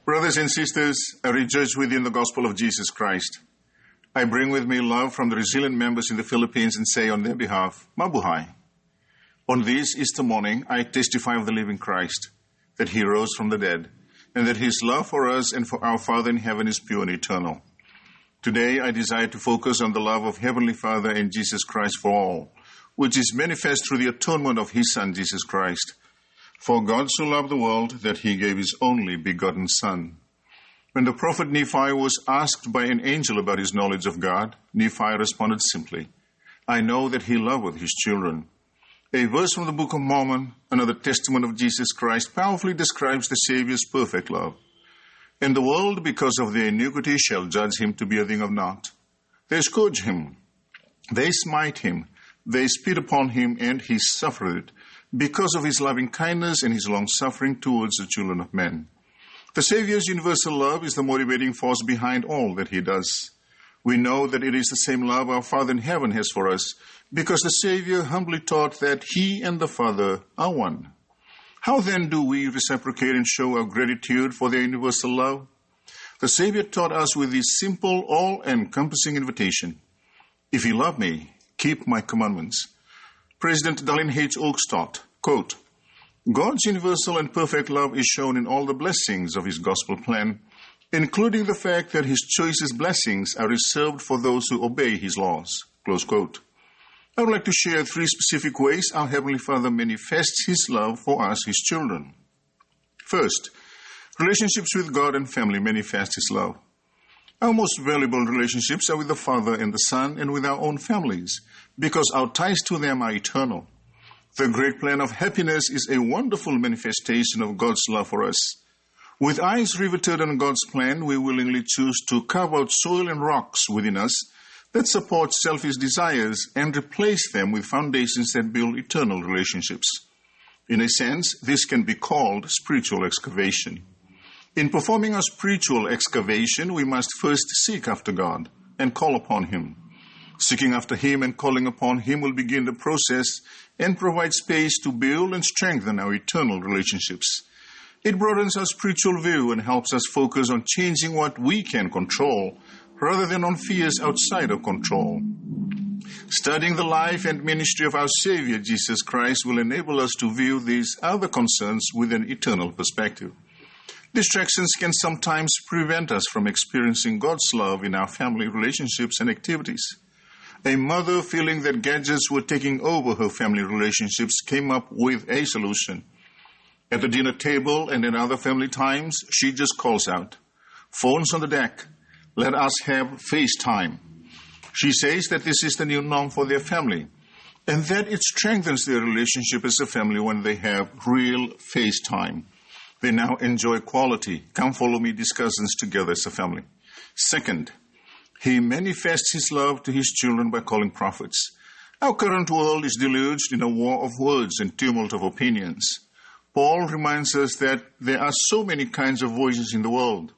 Brothers and sisters, I rejoice with you in the gospel of Jesus Christ. I bring with me love from the resilient members in the Philippines and say on their behalf, Mabuhay. On this Easter morning, I testify of the living Christ, that he rose from the dead, and that his love for us and for our Father in heaven is pure and eternal. Today, I desire to focus on the love of Heavenly Father and Jesus Christ for all, which is manifest through the atonement of his Son, Jesus Christ. For God so loved the world that he gave his only begotten Son. When the prophet Nephi was asked by an angel about his knowledge of God, Nephi responded simply, I know that he loveth his children. A verse from the Book of Mormon, another testament of Jesus Christ, powerfully describes the Savior's perfect love. And the world, because of their iniquity, shall judge him to be a thing of naught. They scourge him, they smite him, they spit upon him, and he suffered, because of his loving kindness and his long-suffering towards the children of men. The Savior's universal love is the motivating force behind all that he does. We know that it is the same love our Father in heaven has for us, because the Savior humbly taught that he and the Father are one. How then do we reciprocate and show our gratitude for their universal love? The Savior taught us with this simple, all-encompassing invitation. If you love me, keep my commandments. President Dallin H. Oaks taught, quote, God's universal and perfect love is shown in all the blessings of his gospel plan, including the fact that his choicest blessings are reserved for those who obey his laws. Close quote. I would like to share 3 specific ways our Heavenly Father manifests his love for us, his children. First, relationships with God and family manifest his love. Our most valuable relationships are with the Father and the Son and with our own families, because our ties to them are eternal. The great plan of happiness is a wonderful manifestation of God's love for us. With eyes riveted on God's plan, we willingly choose to carve out soil and rocks within us that support selfish desires and replace them with foundations that build eternal relationships. In a sense, this can be called spiritual excavation. In performing our spiritual excavation, we must first seek after God and call upon him. Seeking after him and calling upon him will begin the process and provide space to build and strengthen our eternal relationships. It broadens our spiritual view and helps us focus on changing what we can control rather than on fears outside of control. Studying the life and ministry of our Savior, Jesus Christ, will enable us to view these other concerns with an eternal perspective. Distractions can sometimes prevent us from experiencing God's love in our family relationships and activities. A mother feeling that gadgets were taking over her family relationships came up with a solution. At the dinner table and in other family times, she just calls out, "Phones on the deck. Let us have FaceTime." She says that this is the new norm for their family, and that it strengthens their relationship as a family when they have real FaceTime. They now enjoy quality, come-follow-me discussions together as a family. Second, he manifests his love to his children by calling prophets. Our current world is deluged in a war of words and tumult of opinions. Paul reminds us that there are so many kinds of voices in the world.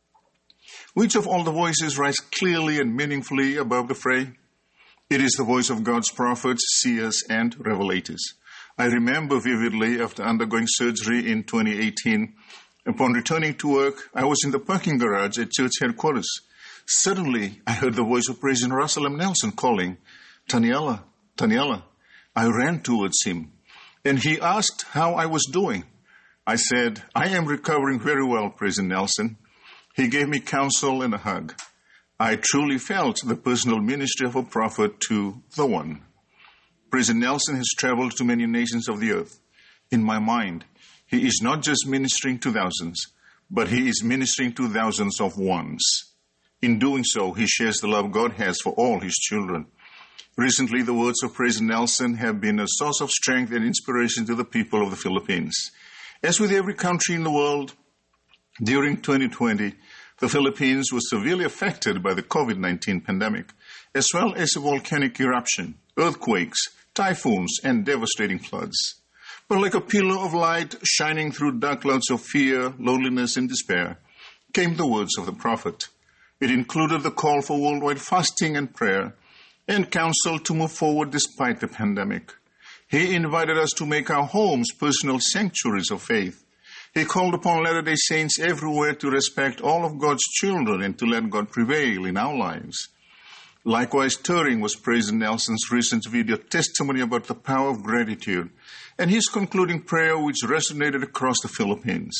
Which of all the voices rise clearly and meaningfully above the fray? It is the voice of God's prophets, seers, and revelators. I remember vividly after undergoing surgery in 2018, upon returning to work, I was in the parking garage at church headquarters. Suddenly, I heard the voice of President Russell M. Nelson calling, "Taniela, Taniela." I ran towards him, and he asked how I was doing. I said, "I am recovering very well, President Nelson." He gave me counsel and a hug. I truly felt the personal ministry of a prophet to the one. President Nelson has traveled to many nations of the earth. In my mind, he is not just ministering to thousands, but he is ministering to thousands of ones. In doing so, he shares the love God has for all his children. Recently, the words of President Nelson have been a source of strength and inspiration to the people of the Philippines. As with every country in the world, during 2020, the Philippines was severely affected by the COVID-19 pandemic, as well as a volcanic eruption, earthquakes, typhoons, and devastating floods. But like a pillar of light shining through dark clouds of fear, loneliness, and despair, came the words of the prophet. It included the call for worldwide fasting and prayer, and counsel to move forward despite the pandemic. He invited us to make our homes personal sanctuaries of faith. He called upon Latter-day Saints everywhere to respect all of God's children and to let God prevail in our lives. Likewise, Turing was praising Nelson's recent video testimony about the power of gratitude and his concluding prayer, which resonated across the Philippines.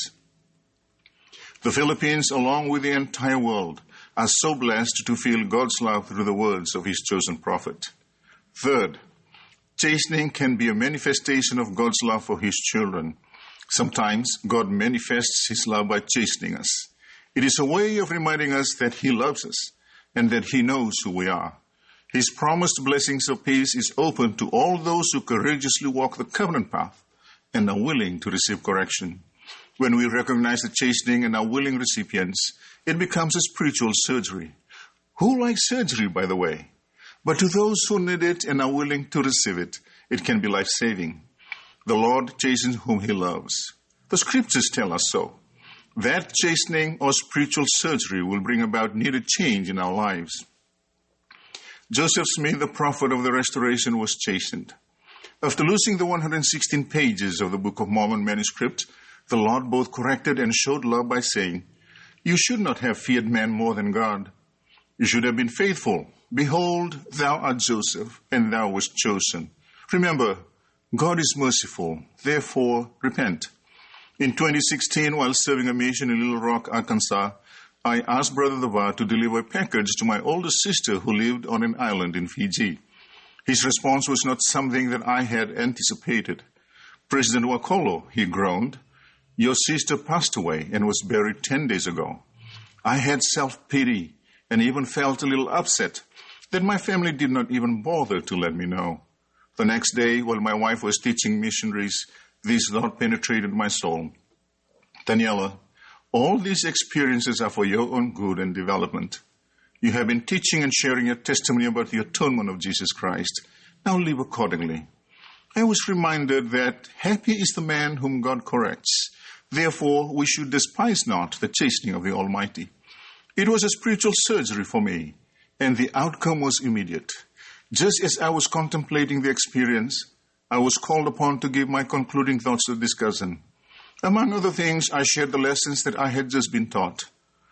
The Philippines, along with the entire world, are so blessed to feel God's love through the words of his chosen prophet. Third, chastening can be a manifestation of God's love for his children. Sometimes God manifests his love by chastening us. It is a way of reminding us that he loves us and that he knows who we are. His promised blessings of peace is open to all those who courageously walk the covenant path and are willing to receive correction. When we recognize the chastening and are willing recipients, it becomes a spiritual surgery. Who likes surgery, by the way? But to those who need it and are willing to receive it, it can be life-saving. The Lord chastens whom he loves. The scriptures tell us so. That chastening or spiritual surgery will bring about needed change in our lives. Joseph Smith, the prophet of the Restoration, was chastened. After losing the 116 pages of the Book of Mormon manuscript, the Lord both corrected and showed love by saying, "You should not have feared man more than God. You should have been faithful. Behold, thou art Joseph, and thou wast chosen. Remember, God is merciful. Therefore, repent." In 2016, while serving a mission in Little Rock, Arkansas, I asked Brother Devar to deliver a package to my older sister who lived on an island in Fiji. His response was not something that I had anticipated. "President Wakolo," he groaned, "your sister passed away and was buried 10 days ago." I had self-pity and even felt a little upset that my family did not even bother to let me know. The next day, while my wife was teaching missionaries, this thought penetrated my soul. "Daniela, all these experiences are for your own good and development. You have been teaching and sharing your testimony about the atonement of Jesus Christ. Now live accordingly." I was reminded that happy is the man whom God corrects. Therefore, we should despise not the chastening of the Almighty. It was a spiritual surgery for me, and the outcome was immediate. Just as I was contemplating the experience, I was called upon to give my concluding thoughts to this cousin. Among other things, I shared the lessons that I had just been taught.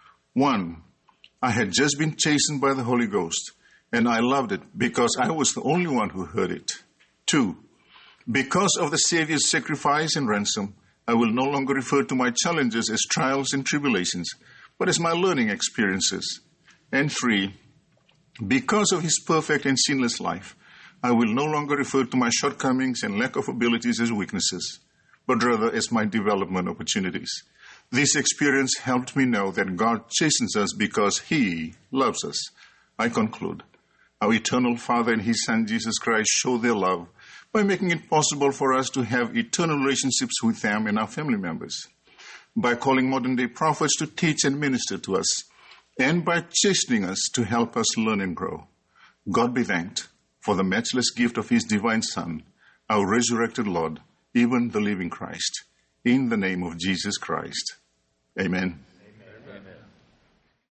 1. I had just been chastened by the Holy Ghost, and I loved it because I was the only one who heard it. 2. Because of the Savior's sacrifice and ransom, I will no longer refer to my challenges as trials and tribulations, but as my learning experiences. And 3. Because of his perfect and sinless life, I will no longer refer to my shortcomings and lack of abilities as weaknesses, but rather as my development opportunities. This experience helped me know that God chastens us because he loves us. I conclude, our eternal Father and his Son Jesus Christ show their love by making it possible for us to have eternal relationships with them and our family members, by calling modern-day prophets to teach and minister to us, and by chastening us to help us learn and grow. God be thanked for the matchless gift of his divine Son, our resurrected Lord, even the living Christ. In the name of Jesus Christ. Amen.